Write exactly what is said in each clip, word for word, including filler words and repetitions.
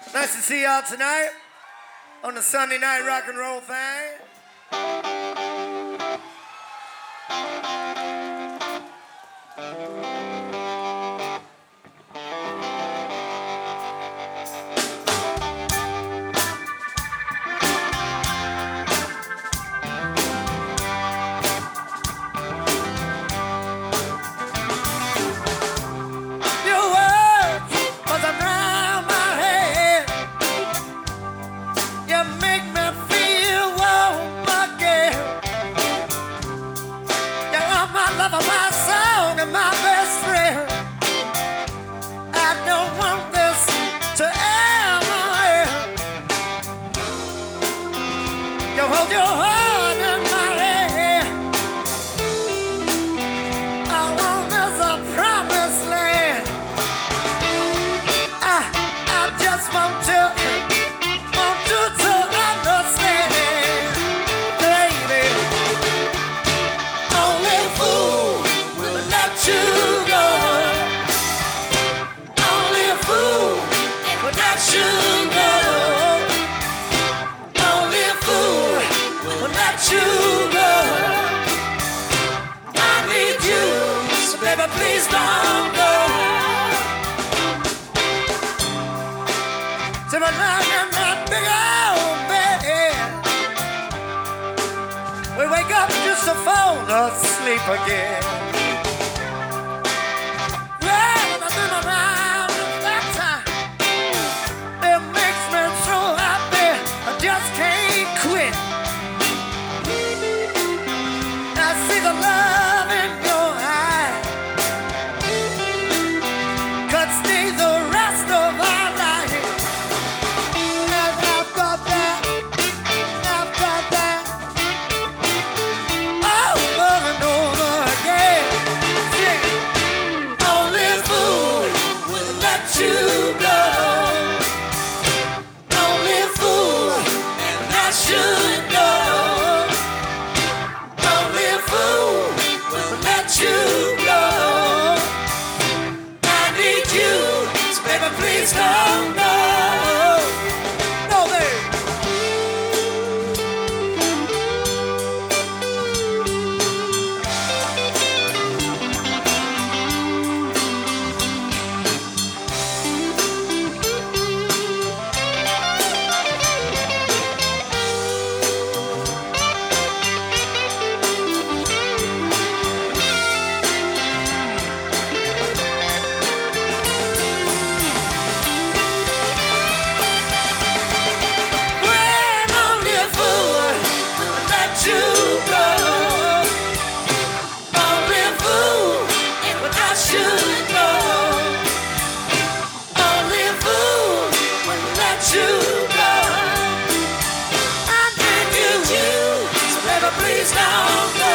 Nice to see y'all tonight on the Sunday night rock and roll thing. Hold your heart in my hand. I want this a promised land. I, I just want to, want you to understand, baby. Only a fool will let you go. Only a fool will let you go. Let you go. I need you, so baby, please don't go. So I'm lying in that big old bed. We wake up just to fall asleep again. Well, I've been around that time. It makes me so happy, I just can't quit. See the love in your eye. Could stay the rest of our life. And I've got that, I've got that over and over again. Yeah. Only a fool will let you go. Only a fool, and I should know. You go. I need you, so baby, please don't go. No, baby. Please don't go.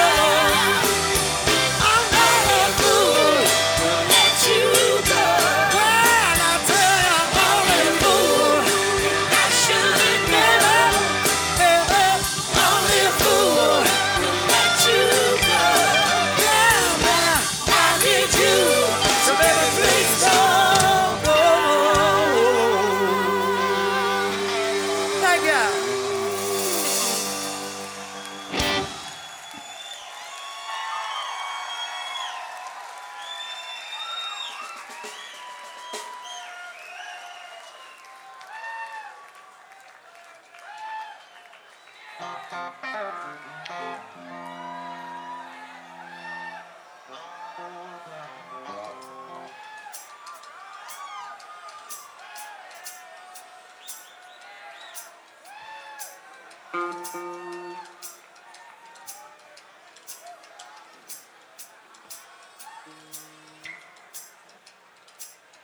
I'm not a fool to let you go. Well, I tell you, I'm only a fool. I should know. Only a fool to let you go. Yeah, man, I need you, so baby, please don't go. Thank you. Thank you.